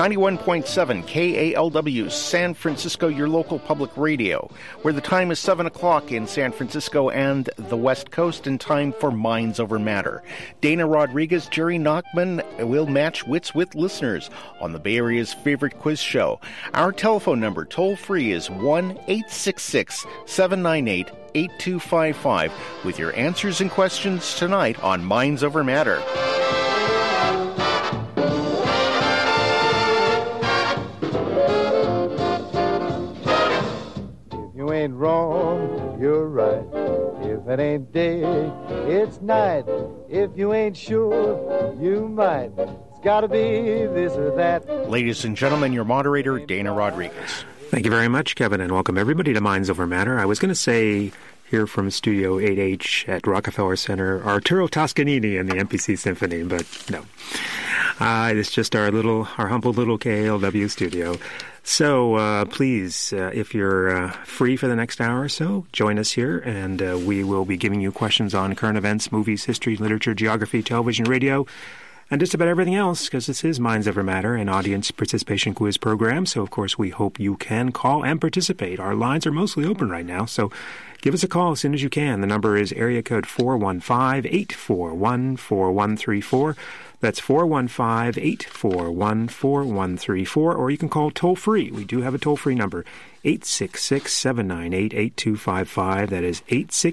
91.7 KALW San Francisco, your local public radio, where the time is 7 o'clock in San Francisco and the West Coast, and time for Minds Over Matter. Dana Rodriguez, Jerry Nachman will match wits with listeners on the Bay Area's favorite quiz show. Our telephone number, toll-free, is 1-866-798-8255 with your answers and questions tonight on Minds Over Matter. You ain't wrong, you're right. If it ain't day, it's night. If you ain't sure, you might. It's gotta be this or that. Ladies and gentlemen, your moderator, Dana Rodriguez. Thank you very much, Kevin, and welcome everybody to Minds Over Matter. I was going to say here from Studio 8H at Rockefeller Center, Arturo Toscanini and the MPC Symphony, but no. It's just our humble little KALW studio. So please, if you're free for the next hour or so, join us here, and we will be giving you questions on current events, movies, history, literature, geography, television, radio, and just about everything else, because this is Minds Over Matter, an audience participation quiz program. So, of course, we hope you can call and participate. Our lines are mostly open right now, so give us a call as soon as you can. The number is area code 415-841-4134. That's 415-841-4134, or you can call toll-free. We do have a toll-free number, 866-798-8255. That is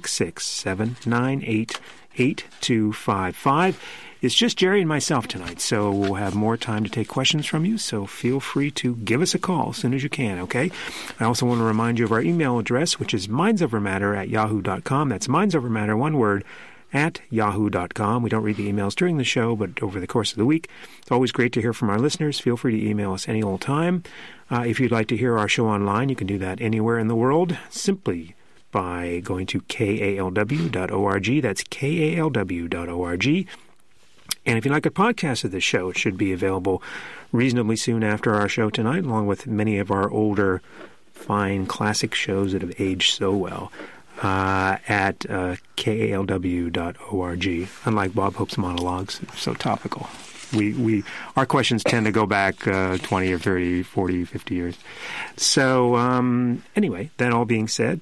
866-798-8255. It's just Jerry and myself tonight, so we'll have more time to take questions from you, so feel free to give us a call as soon as you can, okay? I also want to remind you of our email address, which is mindsovermatter@yahoo.com. That's mindsovermatter, one word, at yahoo.com. We don't read the emails during the show, but over the course of the week. It's always great to hear from our listeners. Feel free to email us any old time. If you'd like to hear our show online, you can do that anywhere in the world, simply by going to kalw.org. That's kalw.org. And if you'd like a podcast of this show, it should be available reasonably soon after our show tonight, along with many of our older, fine, classic shows that have aged so well. At kalw.org. Unlike Bob Hope's monologues, so topical. Our questions tend to go back 20 or 30, 40, 50 years. So anyway, that all being said,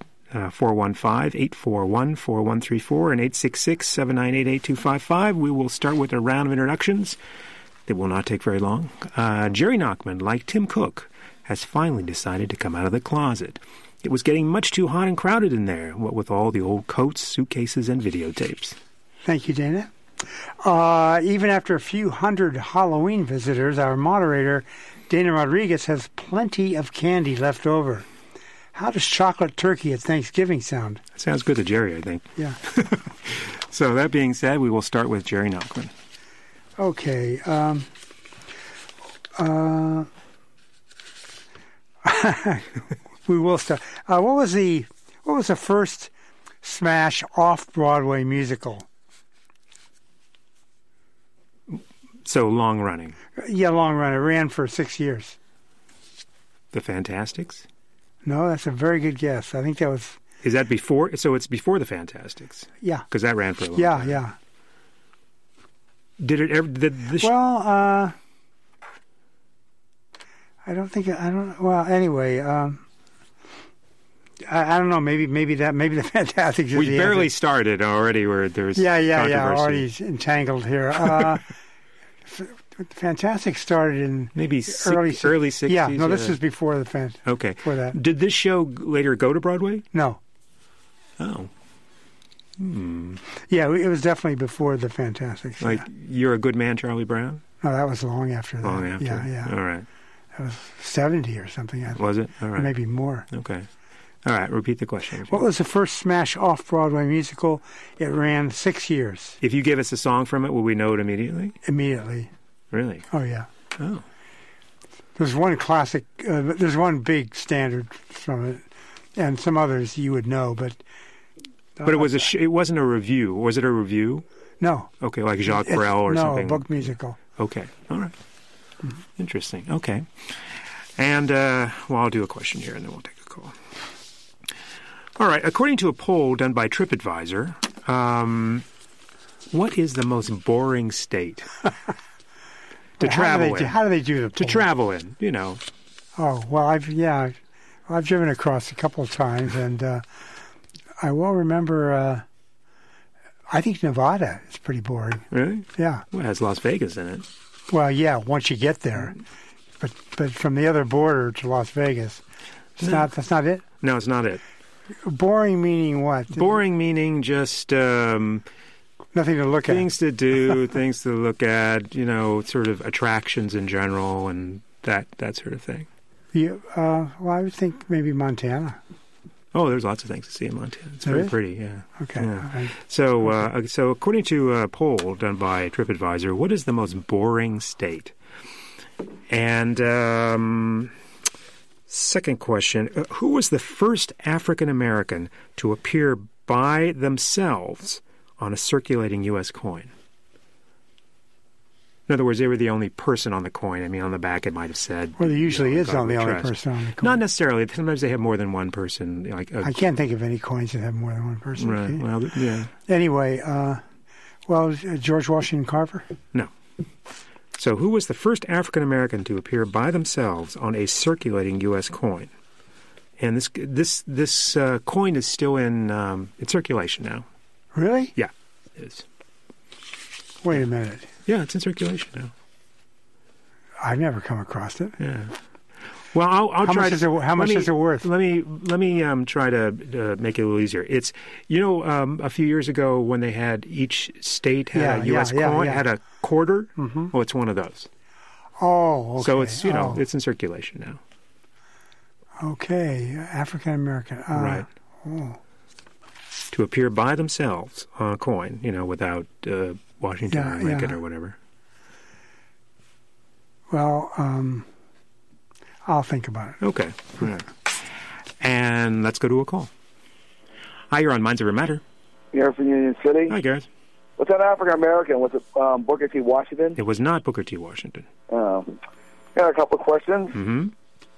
415-841-4134 and 866-798-8255. We will start with a round of introductions. It will not take very long. Jerry Nachman, like Tim Cook, has finally decided to come out of the closet. It was getting much too hot and crowded in there, what with all the old coats, suitcases, and videotapes. Thank you, Dana. Even after a few hundred Halloween visitors, our moderator, Dana Rodriguez, has plenty of candy left over. How does chocolate turkey at Thanksgiving sound? That sounds good to Jerry, I think. Yeah. So that being said, we will start with Jerry Nachman. Okay. We will start. What was the first smash off-Broadway musical? So long running. Yeah, long run. It ran for 6 years. The Fantastics? No, that's a very good guess. I think that was... Is that before? So it's before the Fantastics? Yeah. Because that ran for a long time. Yeah. Did it ever... I don't think... Well, anyway... I don't know. Maybe the Fantastics. We barely started already. Where there's controversy. Already entangled here. The Fantastics started in maybe early 60s. Yeah, no, this is before the Fantastics. Okay, before that. Did this show later go to Broadway? No. Oh. Yeah, it was definitely before the Fantastics. Like You're a Good Man, Charlie Brown? No, that was long after that. Long after. Yeah. All right. That was 70 or something. I think. Was it? All right. Maybe more. Okay. All right, repeat the question. What was the first smash off-Broadway musical? It ran 6 years. If you give us a song from it, will we know it immediately? Immediately. Really? Oh, yeah. Oh. There's one classic, there's one big standard from it, and some others you would know, but... But it was it wasn't a review. Was it a review? No. Okay, like Jacques Brel or something? No, book musical. Okay, all right. Mm-hmm. Interesting, okay. And, I'll do a question here, and then we'll take a call. All right, according to a poll done by TripAdvisor, what is the most boring state? to travel in. How do they do the to pole? travel in? You know. Oh, well, I've driven across a couple of times, and I will remember. I think Nevada is pretty boring. Really? Yeah. Well, it has Las Vegas in it. Well, yeah, once you get there, but from the other border to Las Vegas, that's not it. No, it's not it. Boring meaning what? Boring meaning just nothing to look at. things to do, things to look at. You know, sort of attractions in general, and that sort of thing. Well, I would think maybe Montana. Oh, there's lots of things to see in Montana. It's very pretty, yeah. Okay. Yeah. Right. So according to a poll done by TripAdvisor, what is the most boring state? And second question, who was the first African American to appear by themselves on a circulating U.S. coin? In other words, they were the only person on the coin. I mean, on the back it might have said... Well, there usually is God only we the only trust. person on the coin. Not necessarily. Sometimes they have more than one person. I can't think of any coins that have more than one person. Right. Okay. Well, yeah. Anyway, George Washington Carver? No. So who was the first African American to appear by themselves on a circulating U.S. coin? And this coin is still in circulation now. Really? Yeah, it is. Wait a minute. Yeah, it's in circulation now. I've never come across it. Yeah. Well, I'll try to. How much is it worth? Let me try to make it a little easier. It's a few years ago when they had each state had a U.S. coin had a quarter. Mm-hmm. Well, it's one of those. Oh, okay. So it's it's in circulation now. Okay, African American. Right. Oh. To appear by themselves on a coin, without Washington or Lincoln or whatever. Well, I'll think about it. Okay. All right. And let's go to a call. Hi, you're on Minds Over Matter. Gareth from Union City. Hi, Gareth. Was that African American? Was it Booker T. Washington? It was not Booker T. Washington. Got a couple of questions. Mm-hmm.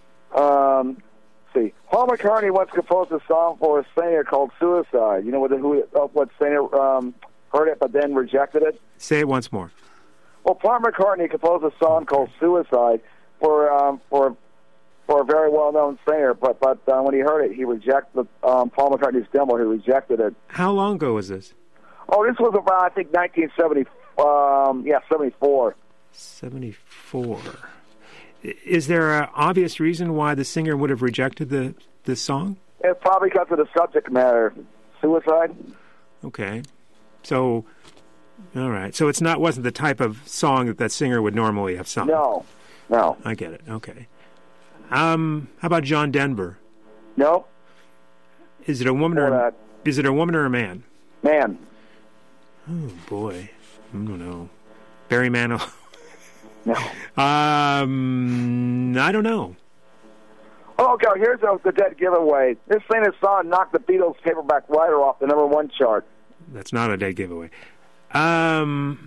See, Paul McCartney once composed a song for a singer called "Suicide." You know what singer heard it but then rejected it? Say it once more. Well, Paul McCartney composed a song called "Suicide" for a very well-known singer, but when he heard it, he rejected Paul McCartney's demo. He rejected it. How long ago was this? Oh, this was about, I think, 1970. 74. 74. Is there an obvious reason why the singer would have rejected the song? It's probably because of the subject matter, suicide. Okay. So, all right. So wasn't the type of song that singer would normally have sung? No. I get it. Okay. How about John Denver? No. Is it a woman or a man? Man. Oh boy, I don't know. Barry Manilow. No. I don't know. Oh, okay. Here's the dead giveaway. This famous song knocked the Beatles' Paperback Writer off the #1 chart. That's not a dead giveaway. Oh,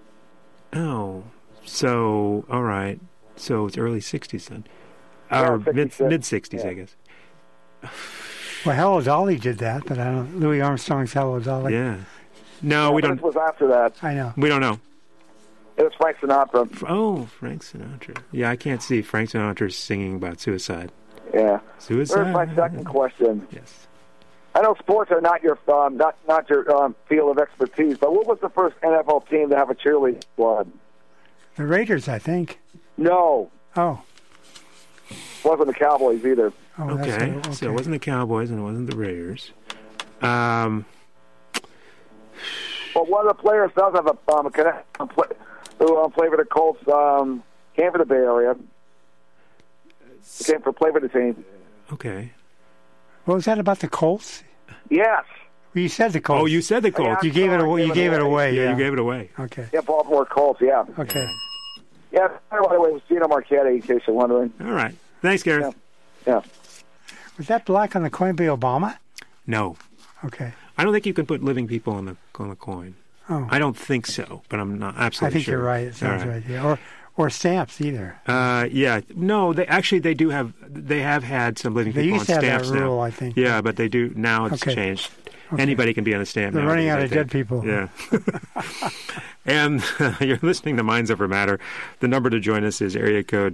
so all right. So it's early '60s then, or mid '60s, yeah. I guess. Well, Hello Dolly did that, but I don't. Louis Armstrong's Hello Dolly. Yeah. No, we don't. It was after that. I know. We don't know. It was Frank Sinatra. Oh, Frank Sinatra. Yeah, I can't see Frank Sinatra singing about suicide. Yeah. Suicide. Here's my second question. Yes. I know sports are not your not your field of expertise, but what was the first NFL team to have a cheerleading squad? The Raiders, I think. No. Oh. Wasn't the Cowboys either. Oh, okay. So it wasn't the Cowboys and it wasn't the Raiders. Well, one of the players does have a connection who played for the Colts, came from the Bay Area. Came for play for the team. Okay. What was that about the Colts? Yes. Well, you said the Colts. Oh, you said the Colts. You gave it away. You gave it away. Yeah, you gave it away. Okay. Yeah, Baltimore Colts. Yeah. Okay. Yeah. By the way, it was Gino Marchetti, in case you're wondering. All right. Thanks, Gareth. Yeah. Was that black on the coin by Obama? No. Okay. I don't think you can put living people on the coin. Oh. I don't think so, but I'm not absolutely I think sure. you're right. It sounds right. Yeah. Or stamps either. Yeah. No, they have had some living people on stamps now. They used to have that rule, I think. Yeah, but they do now. It's changed. Anybody can be on a stamp. They're running out of dead people. Yeah. And you're listening to Minds Over Matter. The number to join us is area code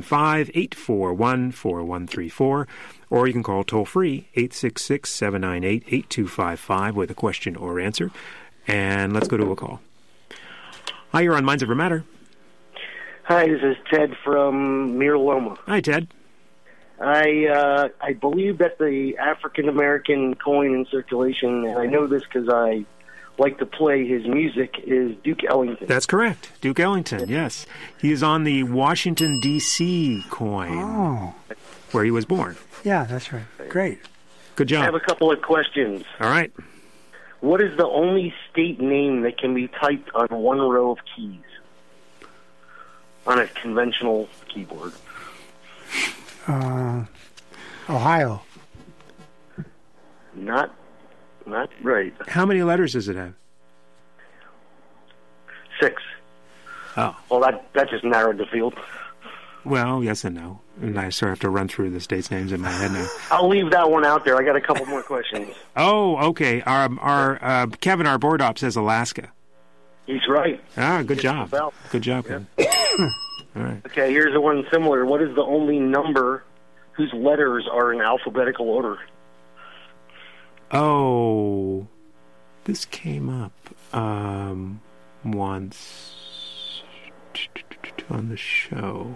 415-841-4134, or you can call toll-free 866-798-8255 with a question or answer. And let's go to a call. Hi, you're on Minds Over Matter. Hi, this is Ted from Mir Loma. Hi, Ted. I believe that the African-American coin in circulation, and I know this because I like to play his music, is Duke Ellington. That's correct. Duke Ellington, yes. He is on the Washington, D.C. coin, where he was born. Yeah, that's right. Great. Good job. I have a couple of questions. All right. What is the only state name that can be typed on one row of keys on a conventional keyboard? Ohio. Not right. How many letters does it have? 6. Oh. Well, that just narrowed the field. Well, yes and no. And I sort of have to run through the states' names in my head now. I'll leave that one out there. I got a couple more questions. Oh, okay. Our Kevin, our board op, says Alaska. He's right. Ah, good job. Good job, Kevin. All right. Okay, here's the one similar. What is the only number whose letters are in alphabetical order? Oh, this came up once on the show.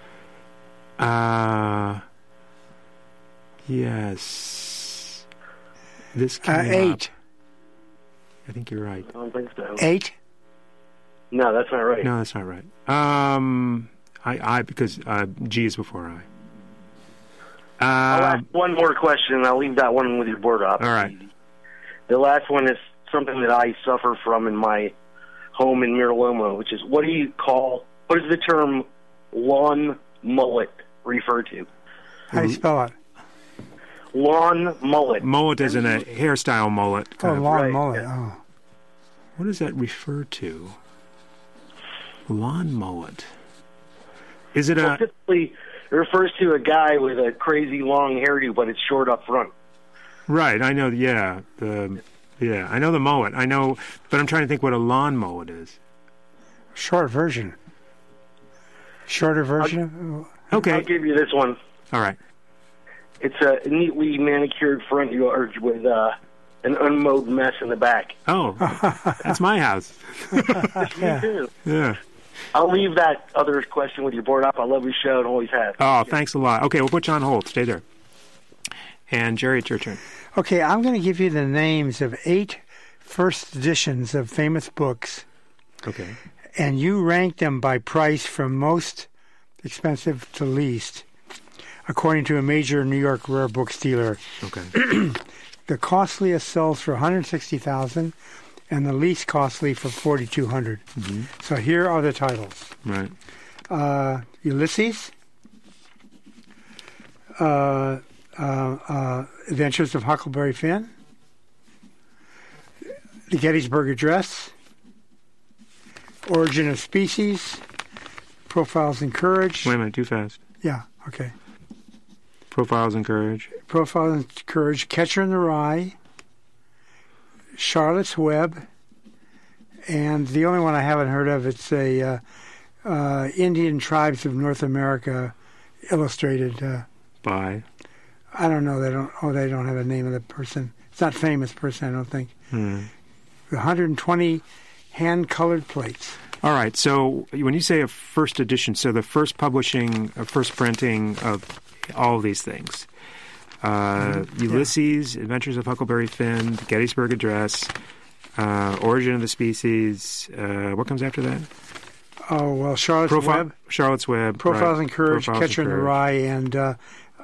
Yes. This came 8. up. I think you're right. I don't think so. 8? No, that's not right. No, that's not right. Because G is before I. I'll ask one more question, and I'll leave that one with your board op. All right. The last one is something that I suffer from in my home in Mir Loma, which is what is the term lawn mullet refer to? How do you spell it? Lawn mullet. Mullet is in a hairstyle mullet. Lawn right, mullet. yeah. Oh. What does that refer to? Lawn mullet. Is it Well, typically, it refers to a guy with a crazy long hairdo, but it's short up front. Right, I know, I know the mullet. I know, but I'm trying to think what a lawn mullet is. Short version. Shorter version? Okay. I'll give you this one. All right. It's a neatly manicured front yard with an unmowed mess in the back. Oh, that's my house. Me too. Yeah. I'll leave that other question with your board up. I love your show and always have. Oh, thanks a lot. Okay, we'll put you on hold. Stay there. And Jerry, it's your turn. Okay, I'm going to give you the names of 8 first editions of famous books. Okay. And you rank them by price from most expensive to least, according to a major New York rare books dealer. Okay. The costliest sells for $160,000, and the least costly for $4,200. Mm-hmm. So here are the titles: Right. Ulysses, Adventures of Huckleberry Finn, The Gettysburg Address, Origin of Species, Profiles in Courage. Wait a minute, too fast. Yeah, okay. Profiles in Courage. Profiles in Courage, Catcher in the Rye, Charlotte's Web, and the only one I haven't heard of, it's a Indian Tribes of North America illustrated. By? I don't know. They don't have a name of the person. It's not a famous person, I don't think. 120 hand-colored plates. All right. So when you say a first edition, so the first publishing, first printing of all of these things, Ulysses, Adventures of Huckleberry Finn, the Gettysburg Address, Origin of the Species. What comes after that? Oh, well, Charlotte's Web. Charlotte's Web. Profiles right. in Courage, Profiles Catcher in the Rye, and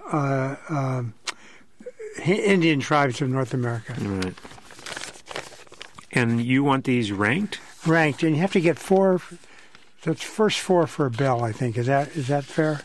Indian Tribes of North America. Right. And you want these ranked? Ranked, and you have to get 4. That's first 4 for a bell, I think. Is that fair?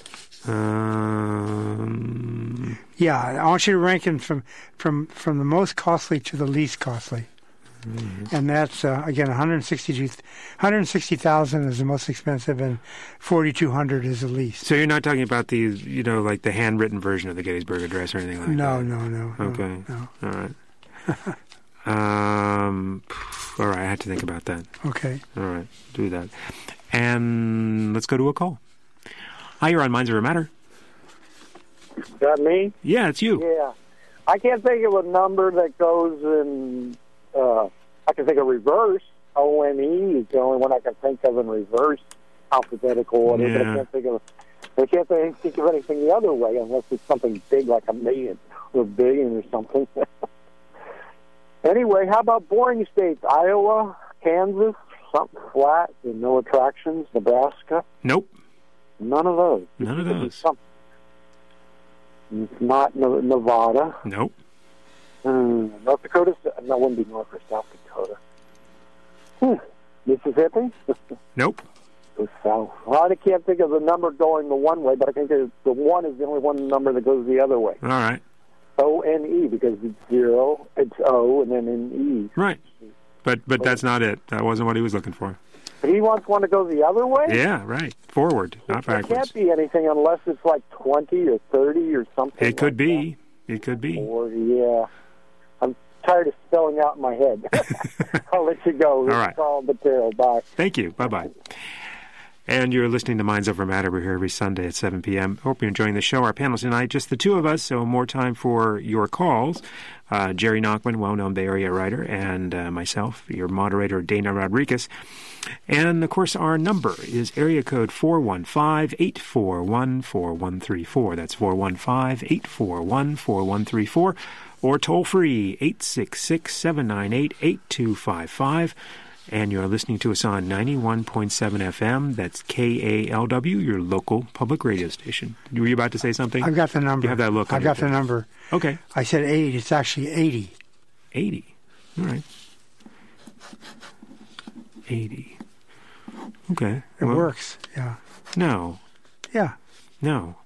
Yeah, I want you to rank them from the most costly to the least costly. Mm-hmm. And that's again $160,000 is the most expensive, and $4,200 is the least. So you're not talking about these, like the handwritten version of the Gettysburg Address or anything like that? No. Okay. No. All right. All right, I had to think about that. Okay. All right, do that. And let's go to a call. Hi, you're on Minds Over Matter. Is that me? Yeah, it's you. Yeah. I can't think of a number that goes in, I can think of reverse. ONE is the only one I can think of in reverse, alphabetical order. Yeah. But I can't think of anything the other way unless it's something big like a million or billion or something. Anyway, how about boring states? Iowa, Kansas, something flat with no attractions, Nebraska? Nope. None of those. None of those. Not Nevada. Nope. North Dakota? No, it wouldn't be North or South Dakota. Mississippi? Nope. Goes south. Well, I can't think of the number going the one way, but I think the one is the only one number that goes the other way. All right. ONE, because it's 0, it's O, and then an E. Right. But that's not it. That wasn't what he was looking for. But he wants one to go the other way? Yeah, right. Forward, not It backwards. can't be anything unless it's like 20 or 30 or something. It could like be. It could be. 40, yeah. I'm tired of spelling out in my head. I'll let you go. All right. It's all material. Bye. Thank you. Bye-bye. And you're listening to Minds Over Matter. We're here every Sunday at 7 p.m. Hope you're enjoying the show. Our panel tonight, just the two of us, so more time for your calls. Jerry Nachman, well-known Bay Area writer, and myself, your moderator, Dana Rodriguez. And, of course, our number is area code 415-841-4134. That's 415-841-4134. Or toll-free, 866-798-8255. And you're listening to us on 91.7 FM. That's KALW, your local public radio station. Were you about to say something? I've got the number. You have that look on I've your got the face. number. Okay. I said 8. It's actually 80. 80. All right. 80. Okay. It works. Yeah. No. Yeah. No.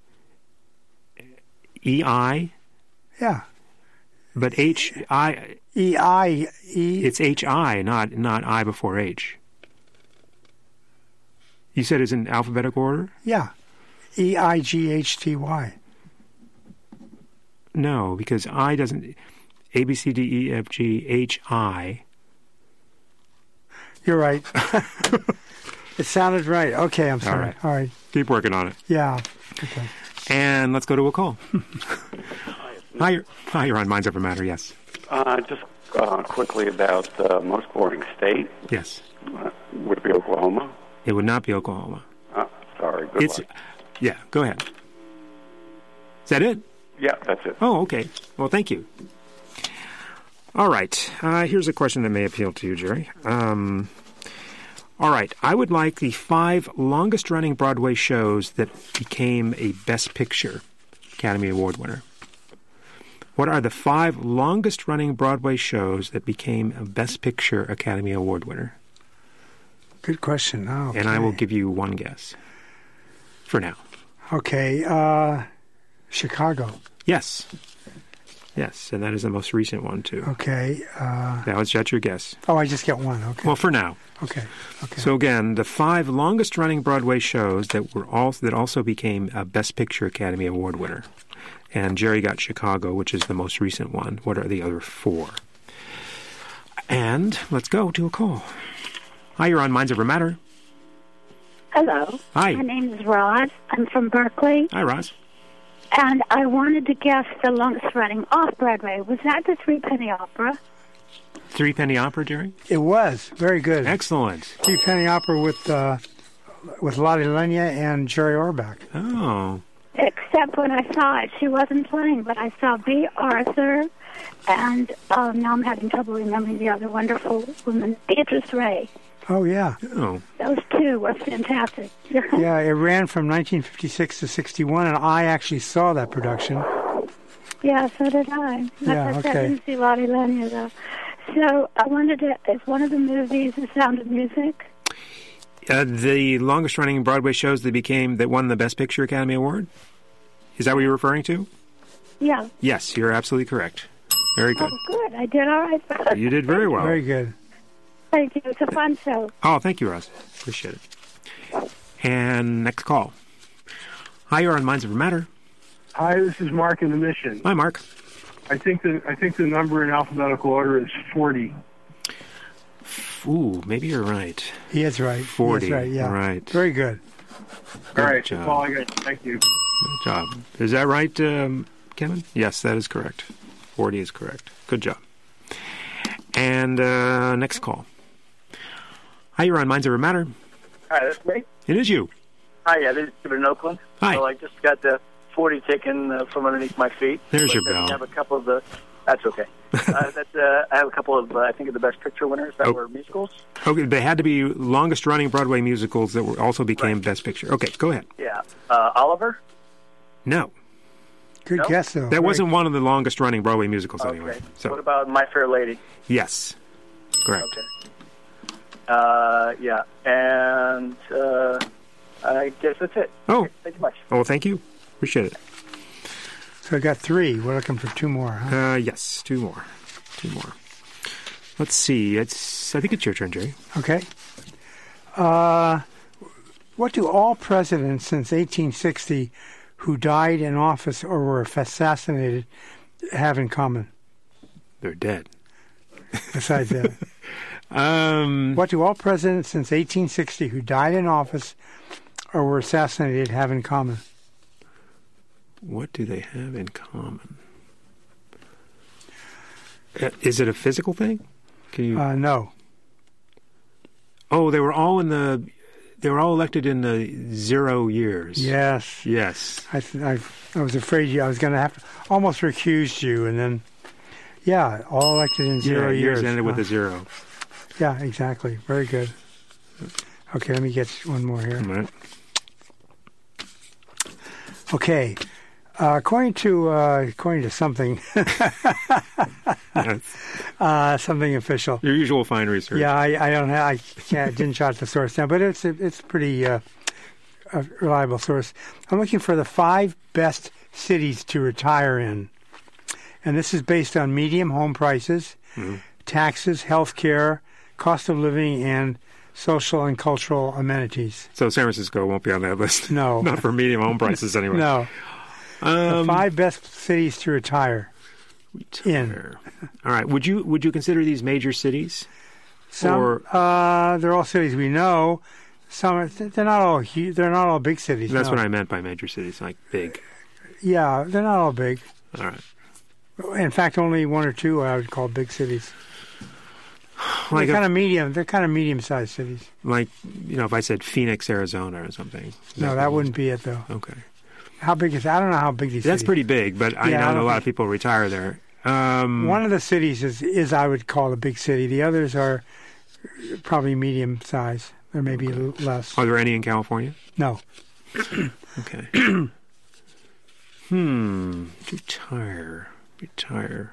EI? Yeah. But HI... E-I-E. It's HI, not I before H. You said it's in alphabetical order? Yeah. E-I-G-H-T-Y. No, because I doesn't... A, B, C, D, E, F, G, H, I. You're right. It sounded right. Okay, I'm sorry. All right. Keep working on it. Yeah. Okay. And let's go to a call. Hi, you're on Minds Over Matter, yes. Just quickly about the most boring state. Yes. Would it be Oklahoma? It would not be Oklahoma. Sorry. Good luck. Yeah, go ahead. Is that it? Yeah, that's it. Oh, okay. Well, thank you. All right. Here's a question that may appeal to you, Jerry. All right. I would like the 5 longest-running Broadway shows that became a Best Picture Academy Award winner. What are the 5 longest-running Broadway shows that became a Best Picture Academy Award winner? Good question. Oh, okay. And I will give you one guess for now. Okay. Chicago. Yes. Yes, and that is the most recent one, too. Okay. That's your guess. Oh, I just get one. Okay. Well, for now. Okay. Okay. So again, the 5 longest-running Broadway shows that also became a Best Picture Academy Award winner. And Jerry got Chicago, which is the most recent one. What are the other 4? And let's go to a call. Hi, you're on Minds Over Matter. Hello. Hi. My name is Roz. I'm from Berkeley. Hi, Roz. And I wanted to guess the longest running off-Broadway. Was that the Threepenny Opera? Threepenny Opera, Jerry? It was. Very good. Excellent. Threepenny Opera with Lottie Lenya and Jerry Orbach. Oh. Except when I saw it, she wasn't playing, but I saw B. Arthur, and now I'm having trouble remembering the other wonderful woman, Beatrice Ray. Oh, yeah. Oh. Those 2 were fantastic. Yeah, it ran from 1956 to 61, and I actually saw that production. Yeah, so did I. Yeah, I didn't see Lottie Lenya, though. So I wanted to, is one of the movies The Sound of Music? The longest-running Broadway shows that won the Best Picture Academy Award? Is that what you're referring to? Yeah. Yes, you're absolutely correct. Very good. Oh, good. I did all right. You did very well. Very good. Thank you. It's a fun show. Oh, thank you, Roz. Appreciate it. And next call. Hi, you're on Minds Over Matter. Hi, this is Mark in the Mission. Hi, Mark. I think the number in alphabetical order is 40. Ooh, maybe you're right. He is right. 40. He is right, yeah. Right. Very good. All right, job. that's all I got. Thank you. Good job. Is that right, Kevin? Yes, that is correct. 40 is correct. Good job. And next call. Hi, you're on Minds Over Matter. Hi, that's me. It is you. Hi, yeah, this is Peter in Oakland. Hi. So I just got the 40 taken from underneath my feet. There's your I bell. have a couple of the. That's okay. I have a couple of, I think, of the best picture winners that were musicals. Okay, they had to be longest-running Broadway musicals that also became Best Picture. Okay, go ahead. Yeah. Oliver? No. Good guess, though. That wasn't one of the longest-running Broadway musicals anyway. Okay. So. What about My Fair Lady? Yes. Correct. Okay. Yeah. And I guess that's it. Oh. Okay, thank you much. Oh, thank you. Appreciate it. So I got 3. We're looking for 2 more, huh? Yes, 2 more. 2 more. Let's see. I think it's your turn, Jerry. Okay. What do all presidents since 1860 who died in office or were assassinated have in common? They're dead. Besides that. What do all presidents since 1860 who died in office or were assassinated have in common? What do they have in common? Is it a physical thing? Can you? No. Oh, they were all elected in the 0 years. Yes. Yes. I was afraid I was going to have to almost recuse you, and then, all elected in 0 years. Years ended with a 0. Yeah, exactly. Very good. Okay, let me get one more here. All right. Okay. According to something, something official. Your usual fine research. Yeah, I didn't jot the source down, but it's pretty a reliable source. I'm looking for the 5 best cities to retire in, and this is based on median home prices, taxes, health care, cost of living, and social and cultural amenities. So San Francisco won't be on that list. No, not for medium home prices anyway. No. The 5 best cities to retire in. All right. Would you consider these major cities? Some they're all cities we know. Some they're not all they're not all big cities. That's what I meant by major cities, like big. Yeah, they're not all big. All right. In fact, only 1 or 2 I would call big cities. Like they're kind of medium. They're kind of medium-sized cities. Like if I said Phoenix, Arizona, or something. No, that wouldn't be it though. Okay. How big is? I don't know how big these. That's cities. pretty big, but I know a lot of people retire there. One of the cities is I would call a big city. The others are probably medium size, or maybe a little less. Are there any in California? No. Okay. Retire.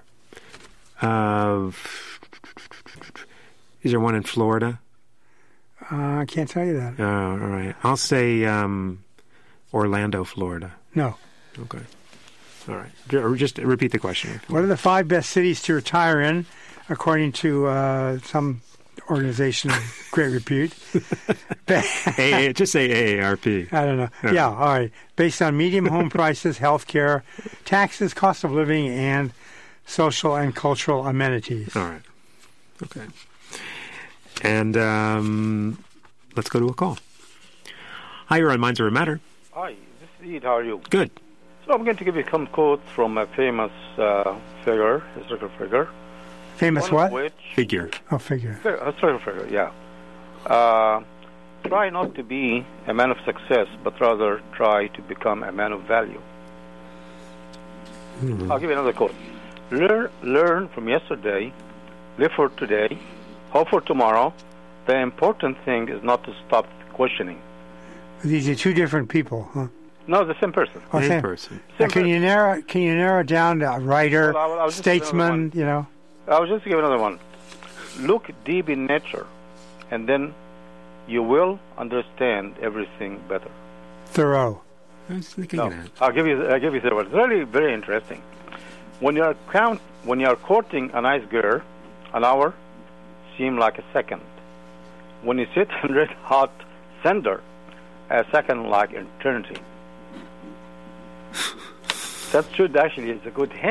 Is there one in Florida? I can't tell you that. Oh, all right. I'll say Orlando, Florida. No. Okay. All right. Just repeat the question. What are the 5 best cities to retire in, according to some organization of great repute? Just say AARP. I don't know. Yeah, all right. Based on median home prices, health care, taxes, cost of living, and social and cultural amenities. All right. Okay. And let's go to a call. Hi, you're on Minds Over Matter. Hi, this is Ed. How are you? Good. So I'm going to give you some quotes from a famous figure, historical figure. Famous what? Figure. Oh, figure. Historical figure, yeah. Try not to be a man of success, but rather try to become a man of value. I'll give you another quote. Learn from yesterday, live for today, hope for tomorrow. The important thing is not to stop questioning. These are 2 different people, huh? No, the same person. Oh, same person. Can you narrow down to a writer, statesman? I'll just give another one. Look deep in nature, and then you will understand everything better. Thoreau. I was thinking of that. I'll give you the word. It's really very interesting. When you are courting a nice girl, an hour seems like a second. When you sit in red hot cinder, a second like eternity. That should actually is a good hint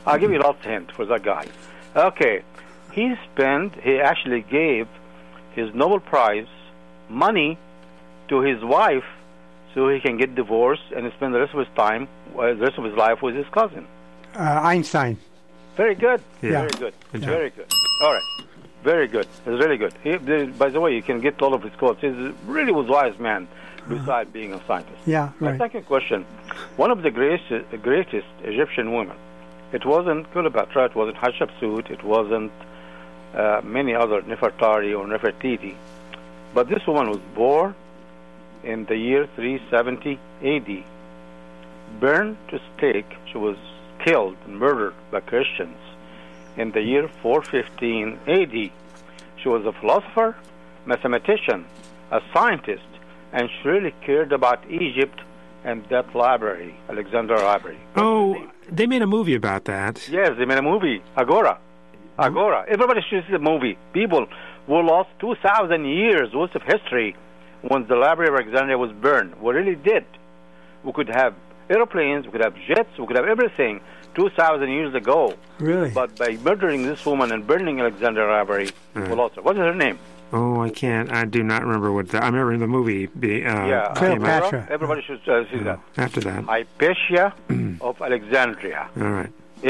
I'll give you a last hint for that guy. Okay, he actually gave his Nobel Prize money to his wife so he can get divorced and spend the rest of his time, the rest of his life with his cousin. Einstein. Very good. Yeah. Very good. Very good. All right. Very good. It's really good. By the way, you can get all of his quotes. He really was a wise man, besides being a scientist. Yeah, right. My second question. One of the greatest Egyptian women, it wasn't Cleopatra, it wasn't Hatshepsut, it wasn't many other Nefertari or Nefertiti. But this woman was born in the year 370 A.D. Burned to stake, she was killed and murdered by Christians in the year 415 A.D. She was a philosopher, mathematician, a scientist, and she really cared about Egypt and that library, Alexandria Library. Oh, they made a movie about that. Yes, they made a movie, Agora. Agora. Everybody should see the movie. People were lost 2,000 years worth of history when the Library of Alexandria was burned. We really did. We could have airplanes, we could have jets, we could have everything 2,000 years ago. Really? But by murdering this woman and burning Alexandria Library, we lost her. What is her name? Oh, I do not remember what I remember in the movie. Cleopatra. Everybody should see that. After that. Hypatia of Alexandria. All right.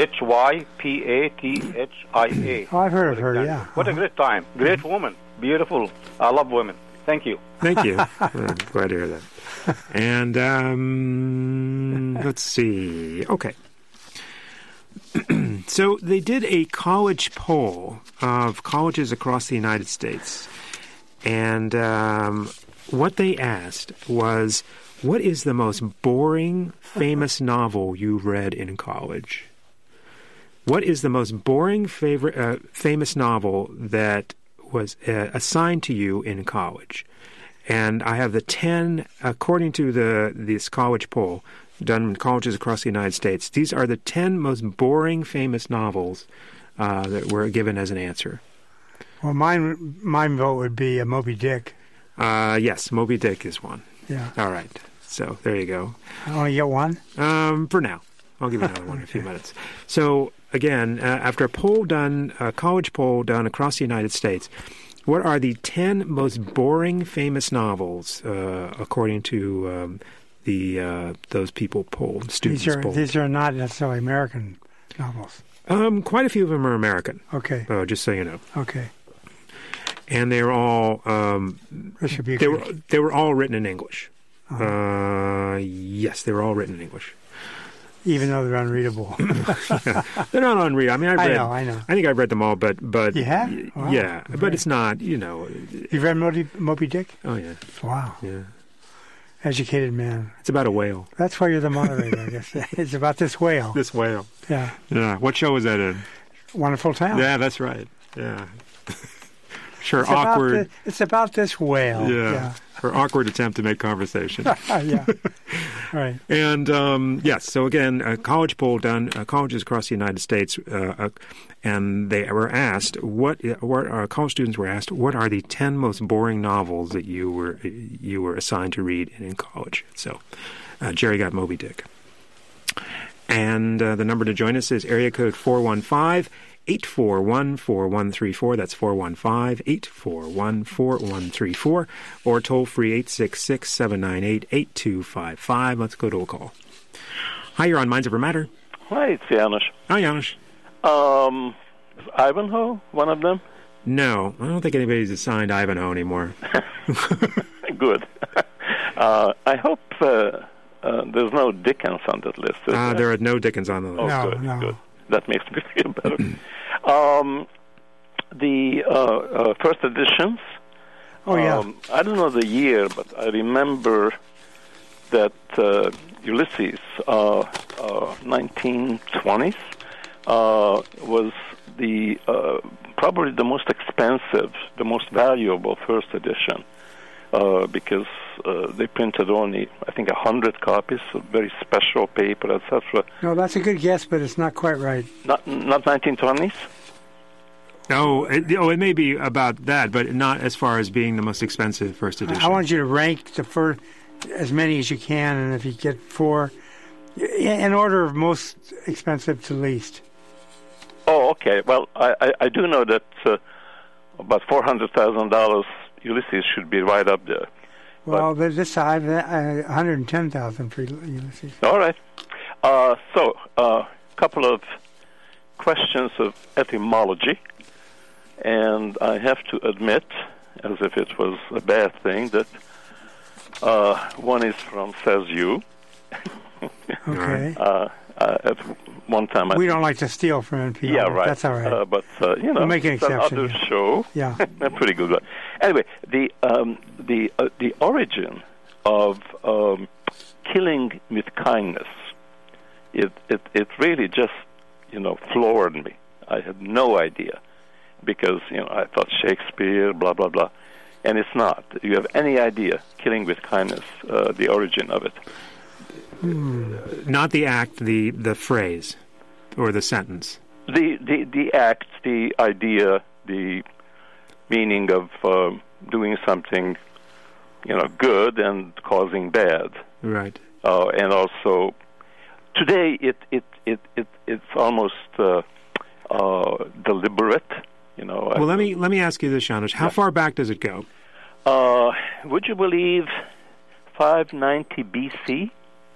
Hypatia. Oh, I've heard of her, yeah. What a great time. Great woman. Beautiful. I love women. Thank you. Thank you. Glad to hear that. And let's see. Okay. So they did a college poll of colleges across the United States. And what they asked was, what is the most boring, famous novel you read in college? What is the most boring, famous novel that was assigned to you in college? And I have the 10, according to this college poll done in colleges across the United States, these are the 10 most boring, famous novels that were given as an answer. Well, mine vote would be Moby Dick. Yes, Moby Dick is one. Yeah. All right. So there you go. I only get one? For now. I'll give you another one in a few minutes. So again, after a college poll done across the United States, what are the 10 most boring, famous novels according to those people polled, students polled? These are not necessarily American novels. Quite a few of them are American. Okay. Just so you know. Okay. And they were all they were all written in English. Yes, they were all written in English. Even though they're unreadable. They're not unreadable. I mean, I know. I think I've read them all, but you have? Wow. Yeah, Great. but it's not. You've read Moby Dick? Oh yeah. Wow. Yeah. Educated man. It's about a whale. That's why you're the moderator, I guess. It's about this whale. This whale. Yeah. Yeah. What show was that in? Wonderful Town. Yeah, that's right. Yeah. Sure, awkward. It's about this whale. Yeah. Her awkward attempt to make conversation. Yeah. Right. And yes, so again, a college poll done, colleges across the United States, and they were asked what college students were asked, what are the 10 most boring novels that you were assigned to read in college? So, Jerry got Moby Dick, and the number to join us is area code 415-841-4134. That's 415-841-4134, or toll free 866-798-8255. Let's go to a call. Hi, you're on Minds Over Matter. Hi, it's Janusz. Hi, Janusz. Is Ivanhoe one of them? No, I don't think anybody's assigned Ivanhoe anymore. Good. I hope there's no Dickens on that list. There are no Dickens on the list. Oh, good. That makes me feel better. The first editions. Oh, yeah. I don't know the year, but I remember that Ulysses, 1920s, was the probably the most expensive, the most valuable first edition, because they printed only, I think, 100 copies of very special paper, etc. No, that's a good guess, but it's not quite right. Not 1920s? It may be about that, but not as far as being the most expensive first edition. I want you to rank the first, as many as you can, and if you get 4, in order of most expensive to least. Okay. Well, I do know that about $400,000 Ulysses should be right up there. Well, this side, $110,000 for Ulysses. All right. So, a couple of questions of etymology, and I have to admit, as if it was a bad thing, that one is from Says You. Okay. At one time, we don't like to steal from NPR. Yeah, right. That's all right. But we'll make an exception. Other show. Yeah, a pretty good one. Anyway, the origin of killing with kindness, it really just floored me. I had no idea because I thought Shakespeare, blah blah blah, and it's not. Do you have any idea killing with kindness, the origin of it? Not the act, the phrase, or the sentence. The act, the idea, the meaning of doing something, good and causing bad. Right. And also, today it's almost deliberate. Well, let me ask you this, Janusz. How far back does it go? Would you believe 590 BC?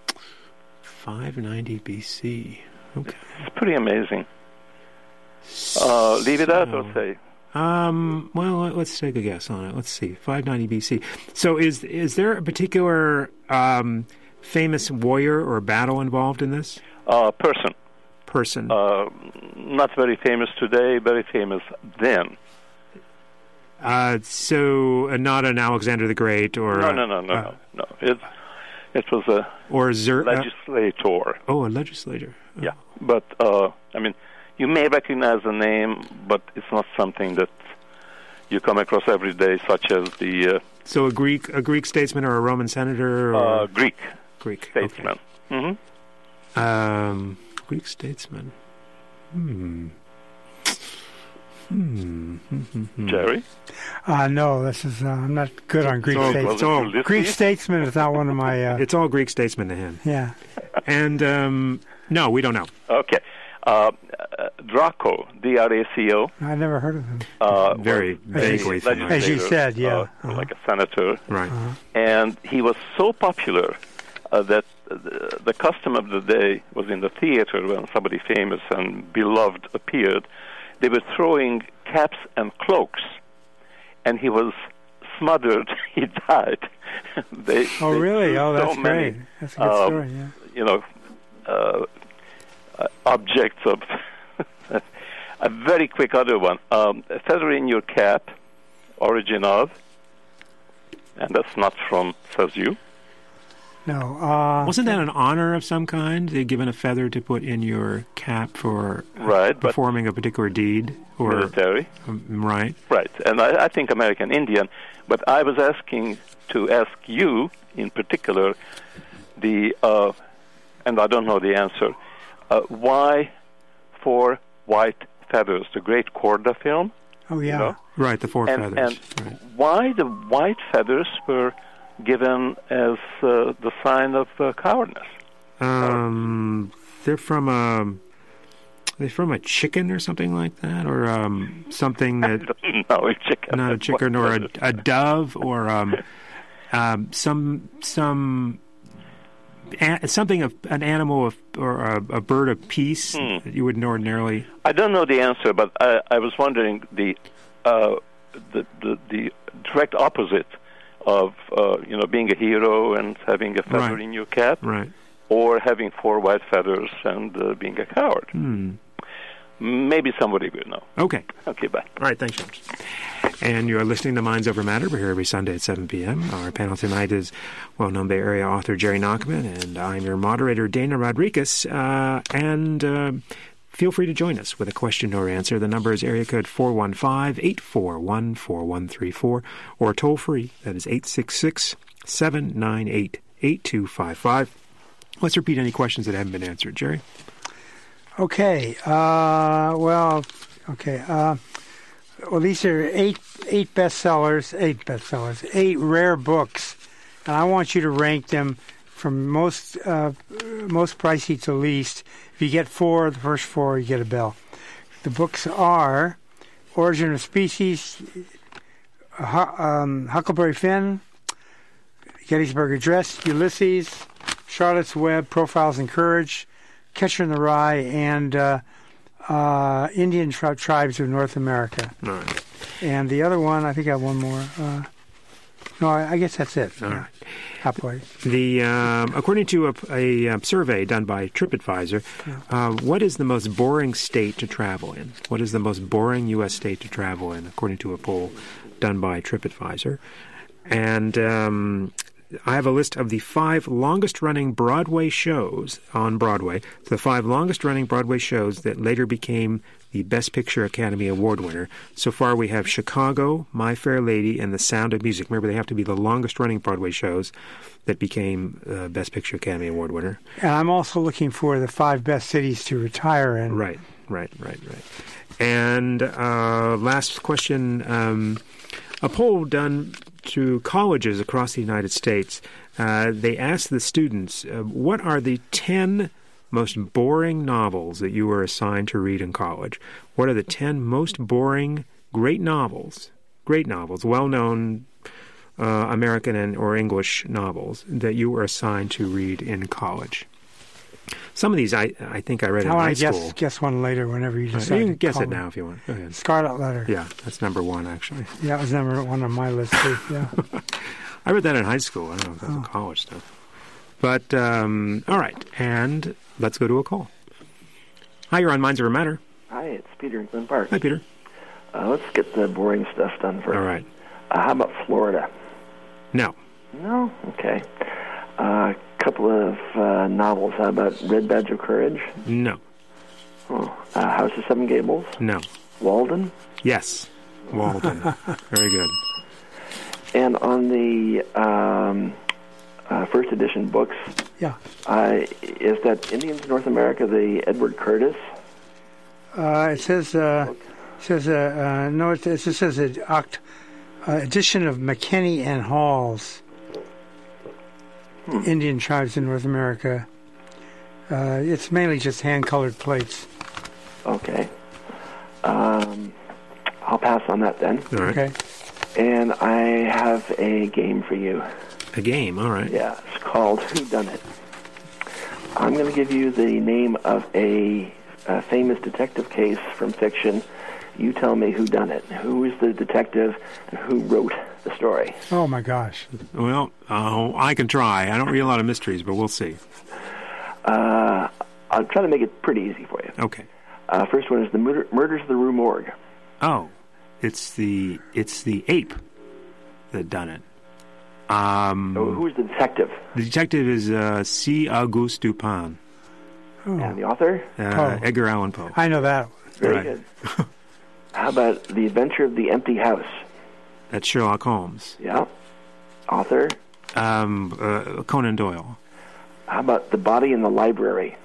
590 BC. Okay. It's pretty amazing. Leave it out or say? Well, let's take a guess on it. Let's see. 590 BC. So is there a particular famous warrior or battle involved in this? Person. Not very famous today, very famous then. So not an Alexander the Great or... No. It was a legislator. A legislator. Oh. Yeah, but you may recognize the name, but it's not something that you come across every day, such as the. So a Greek statesman or a Roman senator? Or? Greek Okay. statesman. Mm-hmm. Greek statesman. Jerry? No, this is I'm not good on Greek statesmen. Greek statesman is not one of my. It's all Greek statesman to him. Yeah. And no, we don't know. Okay. Draco, D-R-A-C-O. I never heard of him. Very vaguely familiar. As you said, yeah. Like a senator. Right. And he was so popular that the custom of the day was in the theater when somebody famous and beloved appeared. They were throwing caps and cloaks, and he was smothered. He died. Really? Oh, that's great. That's a good story, yeah. Objects of... A very quick other one. A feather in your cap, origin of, and that's not from Says You. No. Wasn't that an honor of some kind? They'd given a feather to put in your cap for performing a particular deed? Or military. Right. Right. And I think American Indian. But I was asking to ask you, in particular, and I don't know the answer, why 4 white feathers? The Great Korda film? Oh, yeah. Right, the 4 feathers. And right. Why the white feathers were given as the sign of cowardice? They're from a chicken or something like that, or something that no, a chicken, not a chicken, or a dove, or something of an animal or a bird of peace that you wouldn't ordinarily. I don't know the answer, but I was wondering the direct opposite of being a hero and having a feather in your cap, right, or having 4 white feathers and being a coward. Maybe somebody will know. Okay, bye. All right, thanks, James. And you're listening to Minds Over Matter. We're here every Sunday at 7 p.m. Our panel tonight is well-known Bay Area author Jerry Nachman, and I'm your moderator, Dana Rodriguez. Feel free to join us with a question or answer. The number is area code 415-841-4134, or toll-free, that is 866-798-8255. Let's repeat any questions that haven't been answered. Jerry? Okay. Well, these are 8 bestsellers, 8 rare books, and I want you to rank them from most pricey to least. If you get 4, the first 4, you get a bell. The books are Origin of Species, Huckleberry Finn, Gettysburg Address, Ulysses, Charlotte's Web, Profiles in Courage, Catcher in the Rye, and Indian Tribes of North America. All right. And the other one, I think I have one more. No, I guess that's it. All right. Halfway. According to a survey done by TripAdvisor, what is the most boring state to travel in? What is the most boring U.S. state to travel in, according to a poll done by TripAdvisor? And I have a list of the 5 longest-running Broadway shows on Broadway. The 5 longest-running Broadway shows that later became the Best Picture Academy Award winner. So far, we have Chicago, My Fair Lady, and The Sound of Music. Remember, they have to be the longest-running Broadway shows that became Best Picture Academy Award winner. And I'm also looking for the 5 best cities to retire in. Right. And last question, a poll done to colleges across the United States. They asked the students, what are the 10 most boring novels that you were assigned to read in college? What are the 10 most boring great novels, well-known American or English novels that you were assigned to read in college? Some of these I think I read in high school. I want to guess one later whenever you decide. You can guess it now if you want. Go ahead. Scarlet Letter. Yeah, that's number 1, actually. Yeah, it was number 1 on my list, too. Yeah. I read that in high school. I don't know if that's college stuff. But, all right, and let's go to a call. Hi, you're on Minds Over Matter. Hi, it's Peter in Glen Park. Hi, Peter. Let's get the boring stuff done first. All right. How about Florida? No. No? Okay. A couple of novels. How about Red Badge of Courage? No. Oh. House of Seven Gables? No. Walden? Yes. Walden. Very good. And on the first edition books, is that Indians North America the Edward Curtis? It says no. It just says edition of McKinney and Hall's Indian Tribes in North America. It's mainly just hand-colored plates. Okay. I'll pass on that then. All right. Okay. And I have a game for you. A game, all right. Yeah, it's called Whodunit. I'm going to give you the name of a famous detective case from fiction. You tell me who done it. Who is the detective and who wrote the story? Oh, my gosh. Well, I can try. I don't read a lot of mysteries, but we'll see. I'll try to make it pretty easy for you. Okay. First one is the Murders of the Rue Morgue. Oh, it's the ape that done it. Who is the detective? The detective is C. Auguste Dupin. Oh. And the author? Edgar Allan Poe. I know that. Very good. How about The Adventure of the Empty House? That's Sherlock Holmes. Yeah. Author? Conan Doyle. How about The Body in the Library?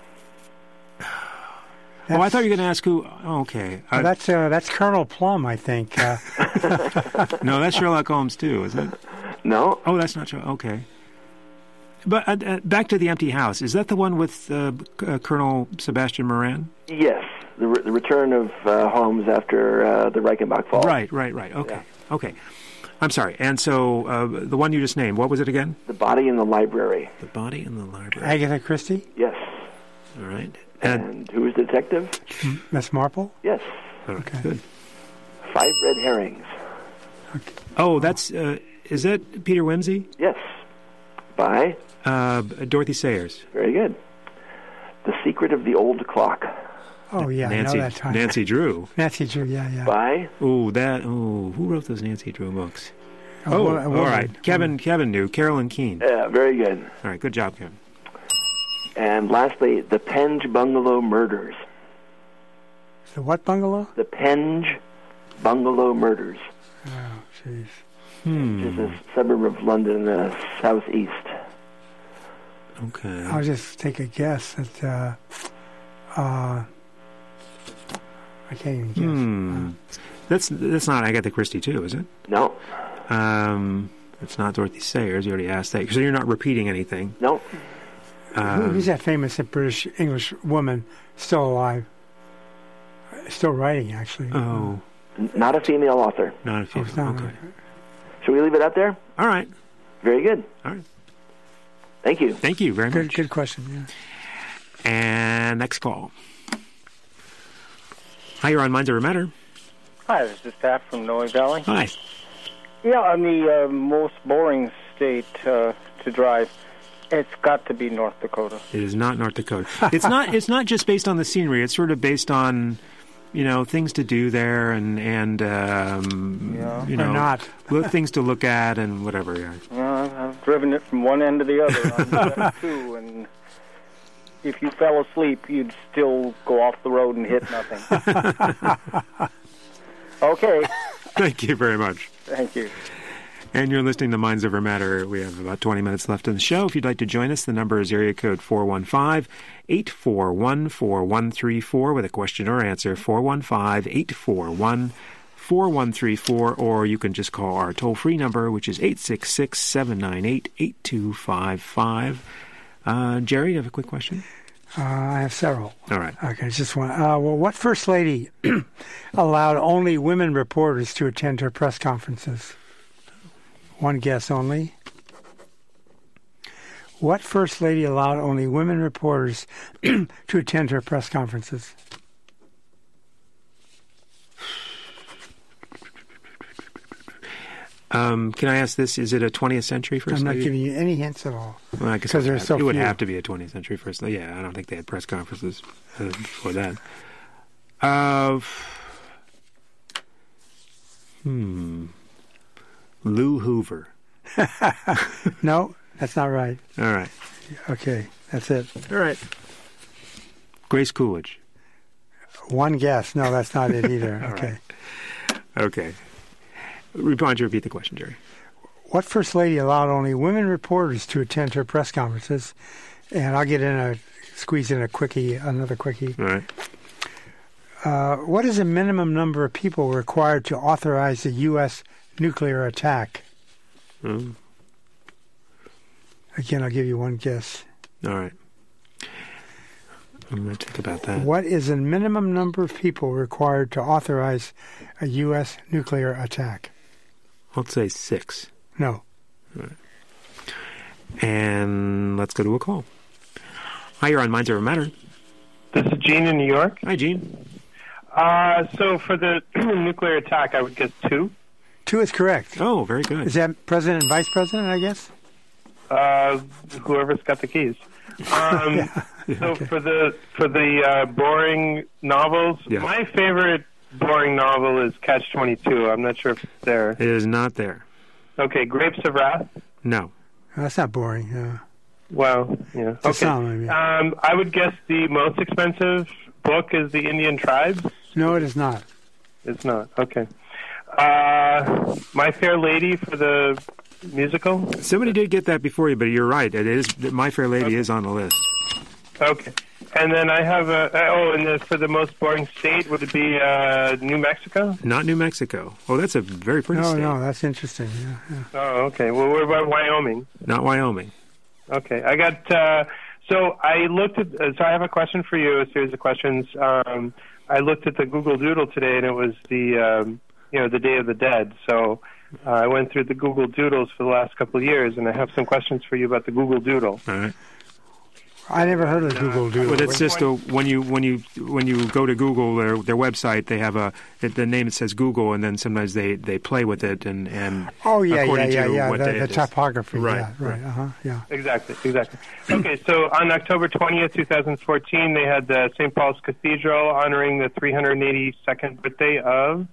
I thought you were going to ask who. Oh, okay. That's Colonel Plum, I think. No, that's Sherlock Holmes too, is it? No. Oh, that's not Sherlock. Okay. But back to The Empty House. Is that the one with Colonel Sebastian Moran? Yes. The return of Holmes after the Reichenbach fall. Right. Okay. Yeah. Okay. I'm sorry. And so the one you just named, what was it again? The Body in the Library. The Body in the Library. Agatha Christie? Yes. All right. And who is the detective? Miss Marple? Yes. Okay. Good. 5 Red Herrings. Okay. Oh, that's is that Peter Wimsey? Yes. By Dorothy Sayers. Very good. The Secret of the Old Clock. Oh yeah, Nancy, I know that time. Nancy Drew. Nancy Drew, yeah. By? Who wrote those Nancy Drew books? All right. Kevin knew. Carolyn Keene. Yeah, very good. All right, good job, Kevin. And lastly, The Penge Bungalow Murders. The what bungalow? The Penge Bungalow Murders. Oh, jeez. Which is a suburb of London in the southeast. Okay. I'll just take a guess that I can't even guess. That's not Agatha Christie too, is it? No. It's not Dorothy Sayers. You already asked that. So you're not repeating anything. No. Who's that famous British English woman still alive? Still writing, actually. Oh. Not a female author. Not a female. Okay. Should we leave it up there? All right. Very good. All right. Thank you. Thank you very much. Good question, yeah. And next call. Hi, you're on Minds Over Matter. Hi, this is Pat from Noe Valley. Hi. Yeah, on the most boring state to drive, it's got to be North Dakota. It is not North Dakota. It's not. It's not just based on the scenery. It's sort of based on, things to do there and not things to look at and whatever. Yeah. Well, I've driven it from one end to the other on too, and if you fell asleep, you'd still go off the road and hit nothing. Okay. Thank you very much. Thank you. And you're listening to Minds Over Matter. We have about 20 minutes left in the show. If you'd like to join us, the number is area code 415-841-4134 with a question or answer, 415-841-4134, or you can just call our toll-free number, which is 866-798-8255. Jerry, you have a quick question? I have several. All right. Okay, just one. What First Lady allowed only women reporters to attend her press conferences? One guess only. What First Lady allowed only women reporters to attend her press conferences? Can I ask this? Is it a 20th century First Lady? I'm not giving you any hints at all. Well, because there's so few. It would have to be a 20th century First Lady. Yeah, I don't think they had press conferences before that. Lou Hoover. No, that's not right. All right. Okay, that's it. All right. Grace Coolidge. One guess. No, that's not it either. Okay. Okay. Why don't you repeat the question, Jerry? What First Lady allowed only women reporters to attend her press conferences? And I'll squeeze in another quickie. All right. What is the minimum number of people required to authorize a U.S. nuclear attack? Again, I'll give you one guess. All right. I'm going to think about that. What is the minimum number of people required to authorize a U.S. nuclear attack? I'll say 6. No. All right. And let's go to a call. Hi, you're on Minds Over Matter. This is Gene in New York. Hi, Gene. So for the nuclear attack, I would guess 2. 2 is correct. Oh, very good. Is that President and Vice President, I guess? Whoever's got the keys. So for the boring novels, my favorite boring novel is Catch-22. I'm not sure if it's there. It is not there. Okay, Grapes of Wrath? No. That's not boring. Well, yeah. Okay. I would guess the most expensive book is The Indian Tribes? No, it is not. It's not. Okay. My Fair Lady for the musical? Somebody did get that before you, but you're right. It is. My Fair Lady is on the list. Okay. And then I have for the most boring state, would it be New Mexico? Not New Mexico. Oh, that's a very pretty state. No, that's interesting. Yeah. Oh, okay. Well, what about Wyoming? Not Wyoming. Okay. I got, so I looked at, so I have a question for you, a series of questions. I looked at the Google Doodle today, and it was the Day of the Dead. So I went through the Google Doodles for the last couple of years, and I have some questions for you about the Google Doodle. All right. I never heard of Google Doodle. Well, it's just when you go to Google, their website, they have the name that says Google, and then sometimes they play with it and the typography. Right. Yeah. Exactly. Okay, so on October 20th, 2014, they had the St. Paul's Cathedral honoring the 382nd birthday of.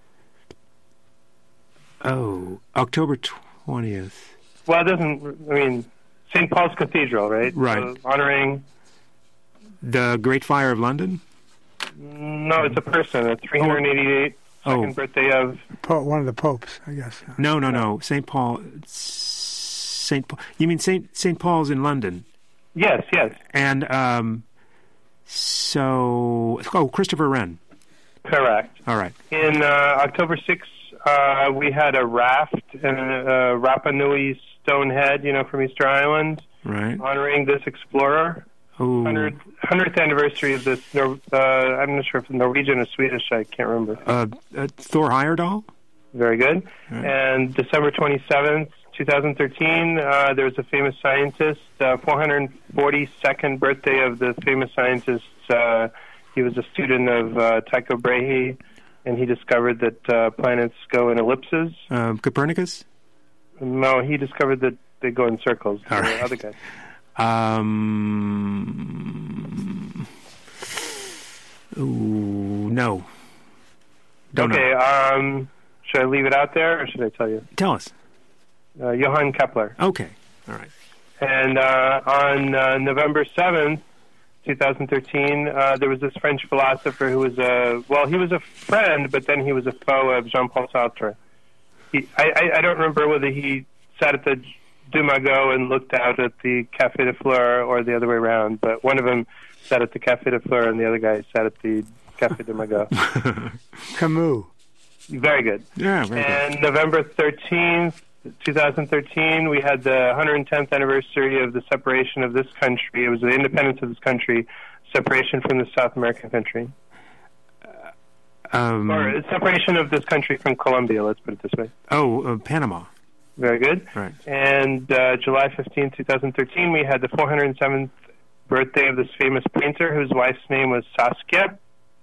Oh, October 20th. Well, it doesn't. I mean. St. Paul's Cathedral, right? Right. So honoring the Great Fire of London? No, it's a person. The 382nd birthday of one of the popes, I guess. No. St. Paul. You mean St. Paul's in London? Yes. And Christopher Wren. Correct. All right. In October 6th, we had a raft and Rapa Nui Stonehead, from Easter Island, right, honoring this explorer. 100th anniversary of this. I'm not sure if it's Norwegian or Swedish. I can't remember. Thor Heyerdahl. Very good. Right. And December 27th, 2013, there was a famous scientist. 442nd birthday of the famous scientist. He was a student of Tycho Brahe, and he discovered that planets go in ellipses. Copernicus? No, he discovered that they go in circles. All right. The other guy. No. Don't know. Okay, should I leave it out there, or should I tell you? Tell us. Johann Kepler. Okay, all right. And on November 7th, 2013, there was this French philosopher who was he was a friend, but then he was a foe of Jean-Paul Sartre. I don't remember whether he sat at the Dumago and looked out at the Café de Fleurs or the other way around, but one of them sat at the Café de Fleurs and the other guy sat at the Café de Mago. Camus. Very good. Yeah, very and good. November 13th, 2013, we had the 110th anniversary of the separation of this country. It was the independence of this country, separation from the South American country. Or separation of this country from Colombia, let's put it this way. Panama. Very good. Right. And July 15, 2013, we had the 407th birthday of this famous painter whose wife's name was Saskia.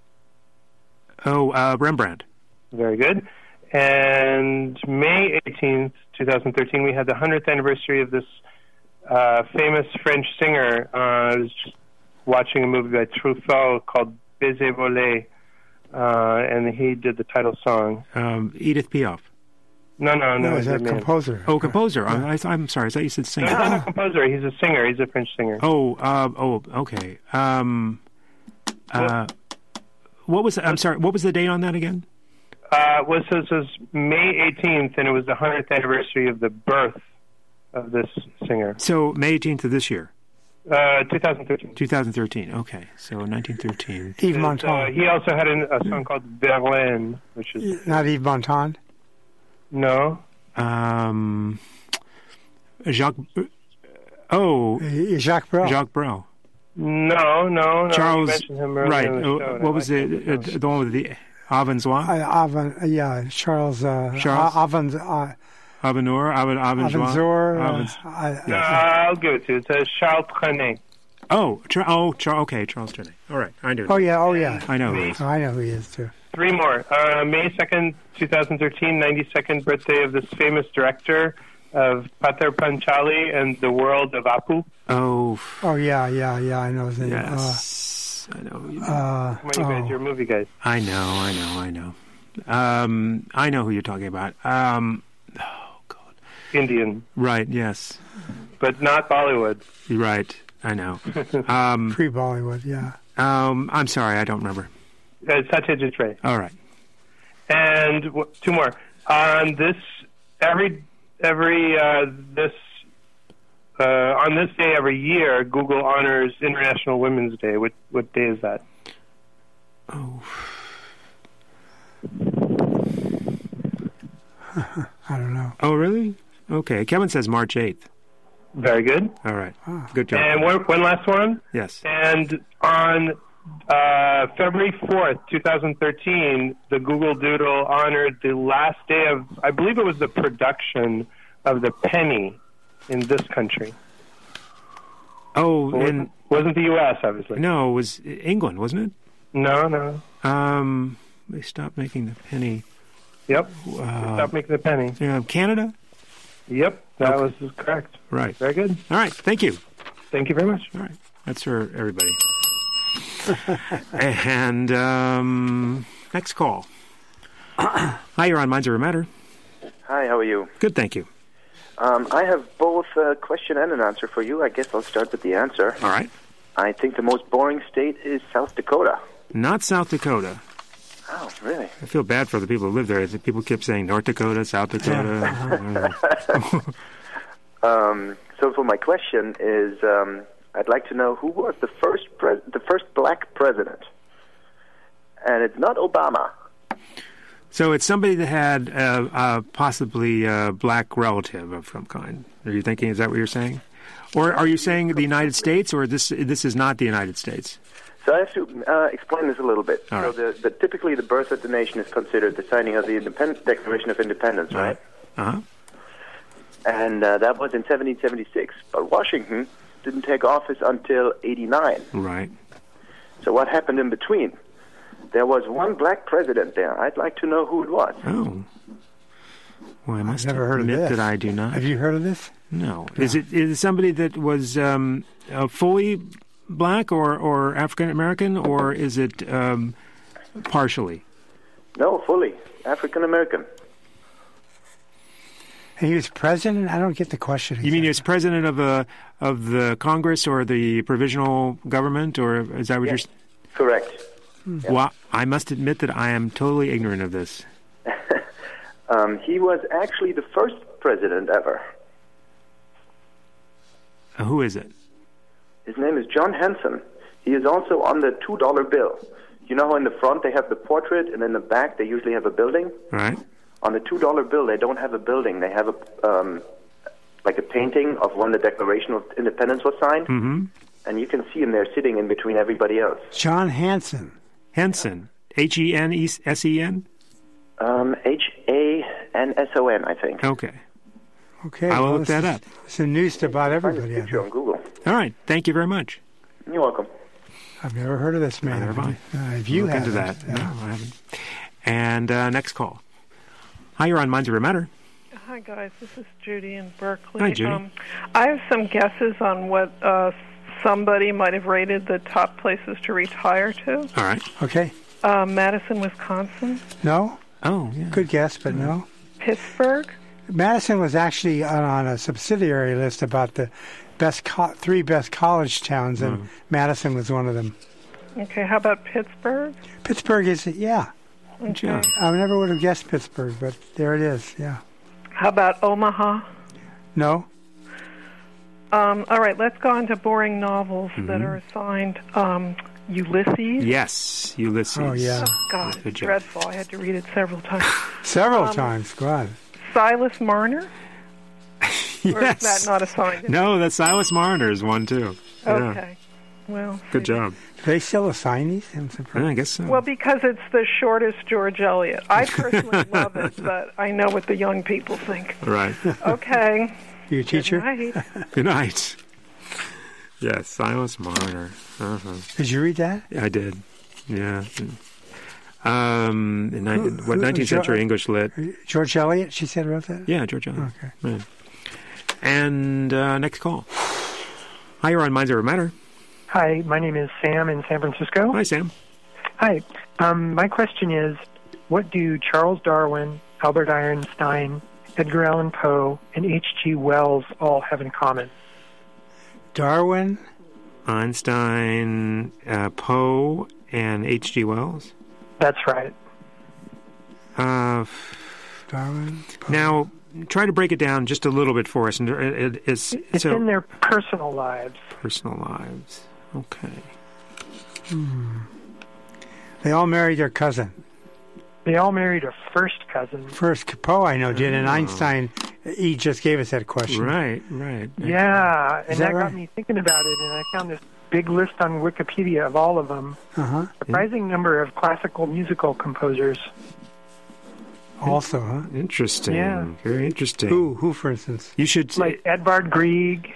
Rembrandt. Very good. And May 18th, 2013, we had the 100th anniversary of this famous French singer. I was just watching a movie by Truffaut called Baiser Volé, and he did the title song. Edith Piaf. No. He's a composer. Oh, composer. Yeah. I'm sorry. I thought you said singer. No, he's not a composer. He's a singer. He's a French singer. Okay. What was? I'm sorry. What was the date on that again? It was May 18th, and it was the 100th anniversary of the birth of this singer. So May 18th of this year. 2013. 2013. Okay, so 1913. Yves Montand. He also had a song called Verlaine, which is not Yves Montand. No. Jacques. Jacques Brel. Jacques Brel. No. Charles. You mentioned him earlier right. in the show, What was the one with the Avanzois? Charles. Avenor. I'll give it to you. It's Charles Trenet. Okay, Charles Trenet. All right, I do. Oh yeah. I know who he is. I know who he is too. Three more. May 2nd, 2013, 92nd birthday of this famous director of Pater Panchali and The World of Apu. Oh yeah, I know his name. Yes, I know. Come on, you guys, you're movie guys. I know. I know who you're talking about. Indian. Right, yes. But not Bollywood. Right, I know. Pre-Bollywood, yeah. I'm sorry, I don't remember. Satyajit Ray. All right. And two more. On this, on this day every year, Google honors International Women's Day. What day is that? I don't know. Oh, really? Okay. Kevin says March 8th. Very good. All right. Good job. And one last one. Yes. And on February 4th, 2013, the Google Doodle honored the last day of, I believe it was the production of the penny in this country. Wasn't the U.S., obviously. No, it was England, wasn't it? No. They stopped making the penny. Yep. Stopped making the penny. Canada? Yep, that was correct. Right. Very good. All right, thank you. Thank you very much. All right, that's for everybody. And next call. Hi, you're on Minds Over Matter. Hi, how are you? Good, thank you. I have both a question and an answer for you. I guess I'll start with the answer. All right. I think the most boring state is South Dakota. Not South Dakota. Oh, really? I feel bad for the people who live there. People keep saying North Dakota, South Dakota. So for my question is, I'd like to know who was the first black president, and it's not Obama. So it's somebody that had possibly a black relative of some kind. Are you thinking? Is that what you're saying? Or are you saying the United States, or this is not the United States? So I have to explain this a little bit. All right. So typically the birth of the nation is considered the signing of the Declaration of Independence, right? Uh-huh. And that was in 1776. But Washington didn't take office until 89. Right. So what happened in between? There was one black president there. I'd like to know who it was. Oh. Well, I must never heard of admit this. that I do not. Have you heard of this? No. Is it somebody that was fully black or African American, or is it partially? No, fully African American. And he was president? I don't get the question. You mean he was president of the Congress or the provisional government, or is that what Yes. you're? Correct. Well, I must admit that I am totally ignorant of this. He was actually the first president ever. Who is it? His name is John Hanson. He is also on the $2 bill. You know how in the front they have the portrait, and in the back they usually have a building? Right. On the $2 bill, they don't have a building. They have like a painting of when the Declaration of Independence was signed, Mm-hmm. and you can see him there sitting in between everybody else. John Hanson. Henson. Hensen? Hanson, I think. Okay. Okay. I will well, look that up. It's a news to about everybody. I Picture on Google. All right. Thank you very much. You're welcome. I've never heard of this man. Neither have I. If you Look into haven't, that. No, I haven't. And next call. Hi, you're on Minds Over Matter. Hi, guys. This is Judy in Berkeley. Hi, Judy. I have some guesses on what somebody might have rated the top places to retire to. All right. Okay. Madison, Wisconsin. No? Oh, yeah. Good guess, but no. Pittsburgh. Madison was actually on a subsidiary list about the three best college towns, and Madison was one of them. Okay, how about Pittsburgh? Pittsburgh is, yeah. Okay. I never would have guessed Pittsburgh, but there it is, yeah. How about Omaha? No. All right, let's go on to boring novels that are assigned. Ulysses. Yes, Ulysses. Oh, yeah. Oh, God, Good it's job. dreadful. I had to read it several times. Several times, God. Silas Marner? Yes. Or is that not assigned? No, that's Silas Marner's one, too. Yeah. Okay. Well, Good job. Do they still assign these? I'm surprised. I guess so. Well, because it's the shortest George Eliot. I personally love it, but I know what the young people think. Right. Okay. You a teacher? Good night. Good night. Yes, Silas Marner. Uh-huh. Did you read that? I did. Yeah. 19th century English lit. George Eliot, she said, wrote that? Yeah, George Eliot. Okay. Right. And next call. Hi, you're on Minds Over Matter. Hi, my name is Sam in San Francisco. Hi, Sam. Hi. My question is, what do Charles Darwin, Albert Einstein, Edgar Allan Poe, and H.G. Wells all have in common? Darwin, Einstein, Poe, and H.G. Wells? That's right. Darwin, Poe. Now, try to break it down just a little bit for us. It's in their personal lives. Personal lives. Okay. They all married their cousin. They all married a first cousin. First, Poe I know did, and Einstein, he just gave us that question. Right. Yeah, and that right? got me thinking about it, and I found this big list on Wikipedia of all of them. Uh-huh. Surprising number of classical musical composers. Also, huh? Interesting. Yeah. Very interesting. Who, for instance? You should... Like Edvard Grieg.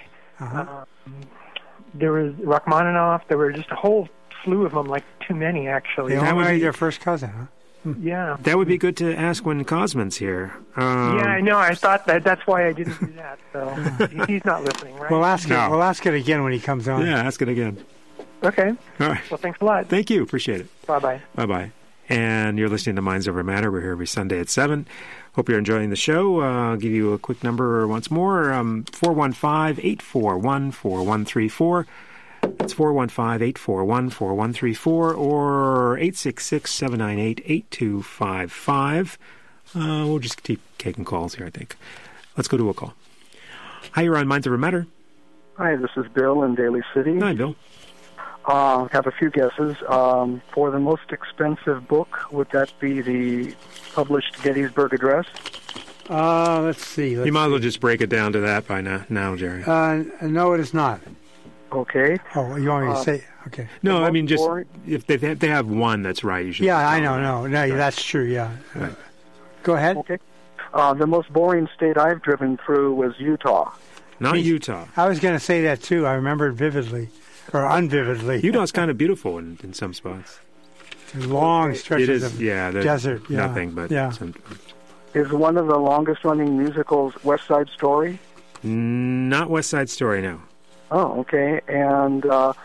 There was Rachmaninoff. There were just a whole slew of them, like too many, actually. They all married their first cousin, huh? Yeah. That would be good to ask when Cosman's here. Yeah, I know. I thought that's why I didn't do that. So he's not listening, right? We'll ask it. We'll ask it again when he comes on. Yeah, ask it again. Okay. All right. Well, thanks a lot. Thank you. Appreciate it. Bye-bye. Bye-bye. And you're listening to Minds Over Matter. We're here every Sunday at 7. Hope you're enjoying the show. I'll give you a quick number once more. 415-841-4134. That's 415-841-4134 or 866-798-8255. We'll just keep taking calls here, I think. Let's go to a call. Hi, you're on Minds Over Matter. Hi, this is Bill in Daly City. Hi, Bill. Have a few guesses. For the most expensive book, would that be the published Gettysburg Address? Let's see. You might as well just break it down to that by now, Jerry. No, it is not. Okay. Oh, you want me to say? Okay. No, I mean, just if they have one that's right, you should. Yeah, I know. No, that's true. Yeah. Right. Go ahead. Okay. The most boring state I've driven through was Utah. Not Utah. I was going to say that too. I remember it vividly, or unvividly. Utah's kind of beautiful in some spots. Long stretches of desert. Yeah. Nothing but. Yeah. Is one of the longest-running musicals West Side Story? Not West Side Story, no. Oh, okay. And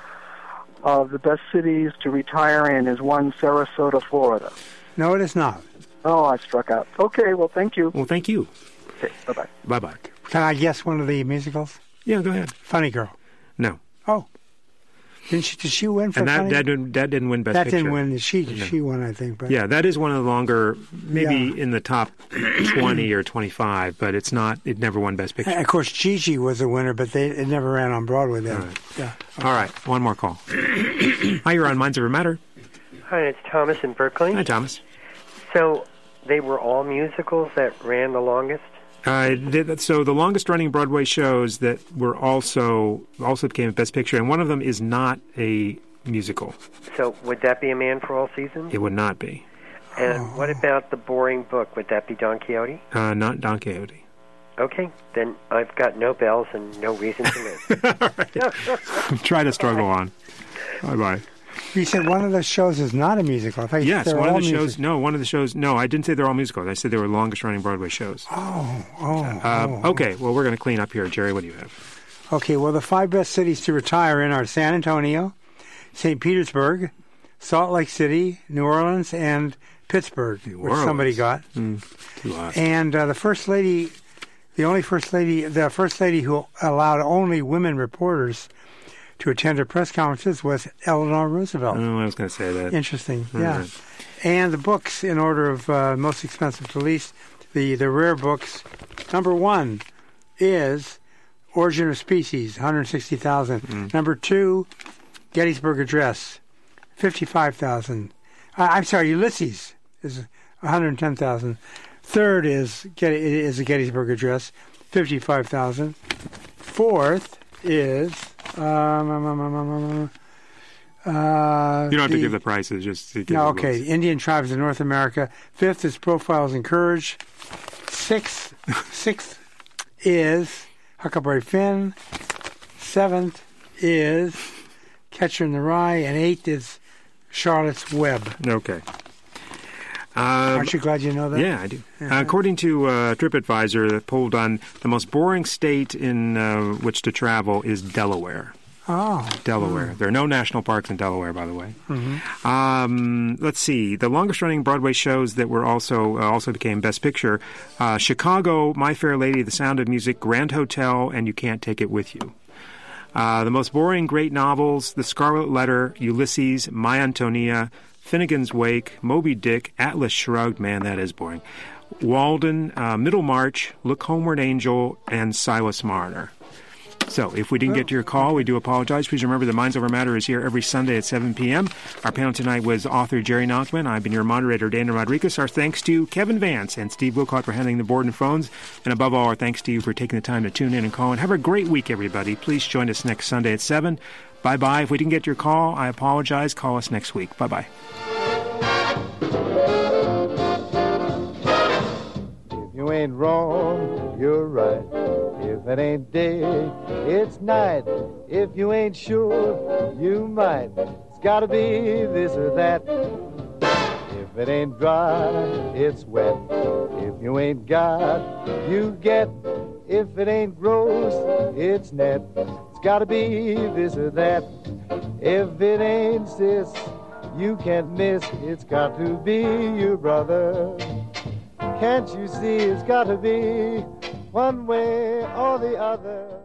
the best cities to retire in is one, Sarasota, Florida. No, it is not. Oh, I struck out. Okay, well, thank you. Well, thank you. Okay, bye-bye. Bye-bye. Can I guess one of the musicals? Yeah, go ahead. Funny Girl. No. Oh. Did she win for Funny Girl? That didn't win Best Picture. That didn't win. She won, I think. But yeah, that is one of the longer, maybe in the top 20 or 25, but it's not. It never won Best Picture. And of course, Gigi was a winner, but it never ran on Broadway then. All right. Yeah. All right, one more call. Hi, you're on Minds Over Matter. Hi, it's Thomas in Berkeley. Hi, Thomas. So they were all musicals that ran the longest? So the longest-running Broadway shows that were also became Best Picture, and one of them is not a musical. So would that be A Man for All Seasons? It would not be. And what about the boring book? Would that be Don Quixote? Not Don Quixote. Okay, then I've got no bells and no reason to live. Try to struggle on. Bye-bye. You said one of the shows is not a musical. Yes, one of the shows. No, one of the shows. No, I didn't say they're all musicals. I said they were longest-running Broadway shows. Okay, well, we're going to clean up here. Jerry, what do you have? Okay, well, the 5 best cities to retire in are San Antonio, St. Petersburg, Salt Lake City, New Orleans, and Pittsburgh, which somebody got. Too hot. And the first lady who allowed only women reporters to attend her press conferences was Eleanor Roosevelt. Oh, I was going to say that. Interesting, yeah. Right. And the books, in order of most expensive to least, the rare books. Number 1 is Origin of Species, $160,000. Number 2, Gettysburg Address, $55,000. I'm sorry, Ulysses is $110,000. Third is a Gettysburg Address, $55,000. Fourth is you don't have to give the prices, just to give okay. Indian Tribes of North America. Fifth is Profiles in Courage. Sixth is Huckleberry Finn. Seventh is Catcher in the Rye, and 8th is Charlotte's Web. Okay. Aren't you glad you know that? Yeah, I do. According to TripAdvisor, the poll on the most boring state in which to travel is Delaware. Oh. Delaware. There are no national parks in Delaware, by the way. Mm-hmm. Let's see. The longest-running Broadway shows that were also became Best Picture: Chicago, My Fair Lady, The Sound of Music, Grand Hotel, and You Can't Take It With You. The most boring great novels: The Scarlet Letter, Ulysses, My Antonia, Finnegan's Wake, Moby Dick, Atlas Shrugged, man, that is boring, Walden, Middlemarch, Look Homeward Angel, and Silas Marner. So, if we didn't get to your call, we do apologize. Please remember that Minds Over Matter is here every Sunday at 7 p.m. Our panel tonight was author Jerry Nachman. I've been your moderator, Dana Rodriguez. Our thanks to Kevin Vance and Steve Wilcott for handling the board and phones. And above all, our thanks to you for taking the time to tune in and call. And have a great week, everybody. Please join us next Sunday at 7. Bye-bye. If we didn't get your call, I apologize. Call us next week. Bye-bye. If you ain't wrong, you're right. If it ain't day, it's night. If you ain't sure, you might. It's gotta be this or that. If it ain't dry, it's wet. If you ain't got, you get. If it ain't gross, it's net. It's gotta be this or that. If it ain't sis, you can't miss. It's got to be your brother. Can't you see it's got to be one way or the other?